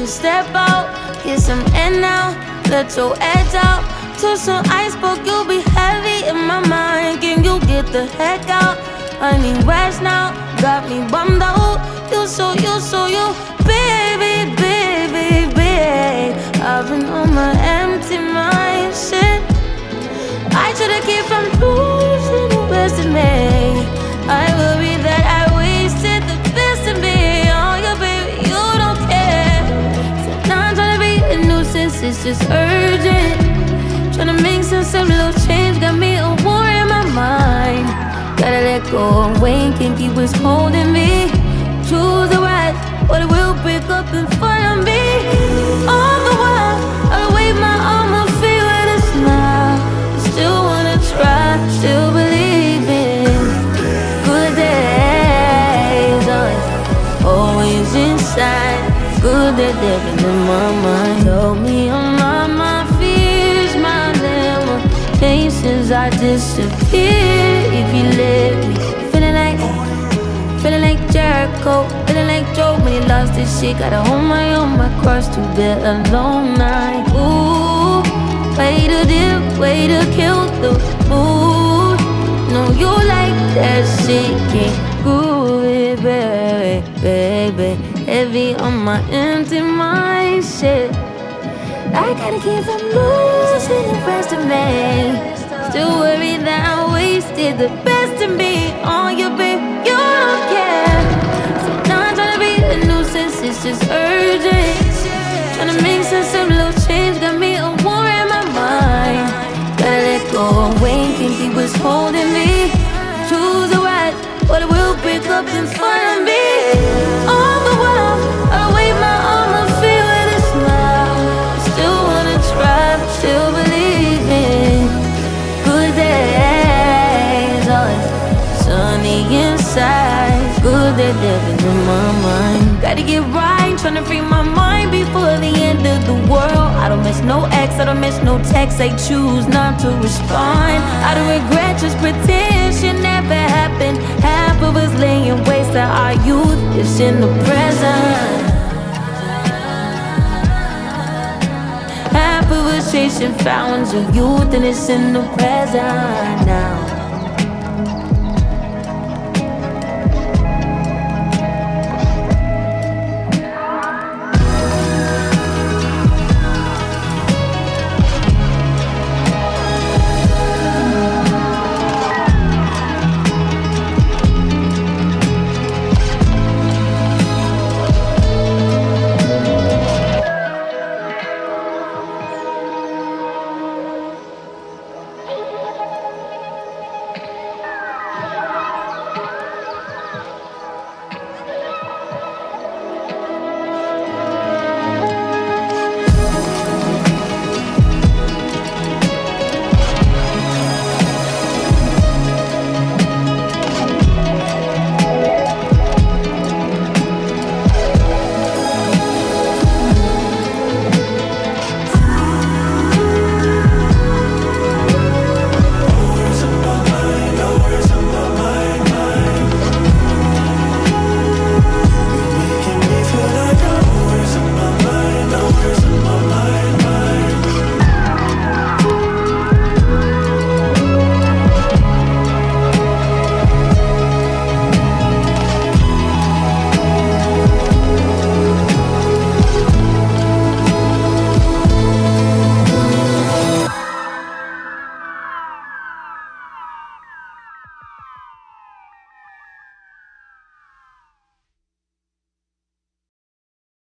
can step out, get some air now, let your edge out. To some iceberg, you'll be heavy in my mind. Can you get the heck out? I need rest now, got me bummed out. You, baby, baby, baby. I've been on my empty mind, shit. I should've kept from losing the best of me. I worry that I wasted the best of me. Oh, yeah, baby, you don't care. So now I'm tryna be a nuisance, it's just urgent. Tryna make sense of little change, got me a war in my mind. Gotta let go away, can't keep what's holding me. Choose the right, but it will break up in front of me. All the while, I'll wave my arm and feel it is now. Still wanna try, still believe in good days. Always inside, good that they've been in my mind. Told me I'm on my fears, my limitations. I disappear if you let me. Feeling like Jericho, feeling like Joe when he lost his shit. Gotta hold my own, my cross to bear a long night. Ooh, way to dip, way to kill the mood. No, you like that shit, can't groove it, baby, baby. Heavy on my empty mind, shit. I gotta keep from losing the rest of me. Still worried that I wasted the best of me on you, babe. You don't care. So now I'm tryna be a nuisance, it's just urgent. Tryna make sense of little change, got me a war in my mind. Gotta let go away, can't keep what's holding me. Choose the right, but it will break up in front of me. All the while, I'll wave my arm and feel it is now. Still wanna try, still believe in good days. Always sunny inside, good that they've been in my mind. Gotta get right, tryna free my mind before the end of the world. I don't miss no ex, I don't miss no text. I choose not to respond. I don't regret, just pretend shit never happened. Half of us laying waste to our youth is in the present. Half of us chasing fountains of youth and it's in the present now.